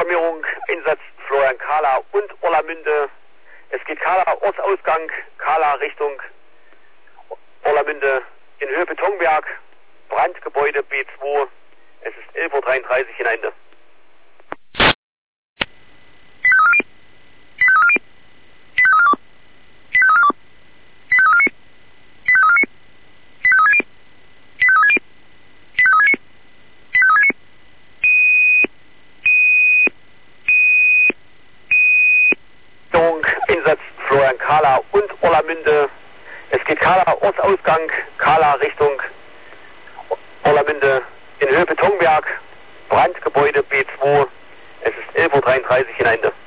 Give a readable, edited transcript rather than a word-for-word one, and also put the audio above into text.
Alarmierung, Einsatz Florian Kahler und Orlamünde. Es geht Kahler Ortsausgang, Kahler Richtung Orlamünde in Höhe Betonberg, Brandgebäude B2. Es ist 11:33 Uhr in Ende. Einsatz Florian Kahler und Orlamünde. Es geht Kahler Ortsausgang, Kahler Richtung Orlamünde in Höhe Betonberg, Brandgebäude B2. Es ist 11:33 Uhr in Ende.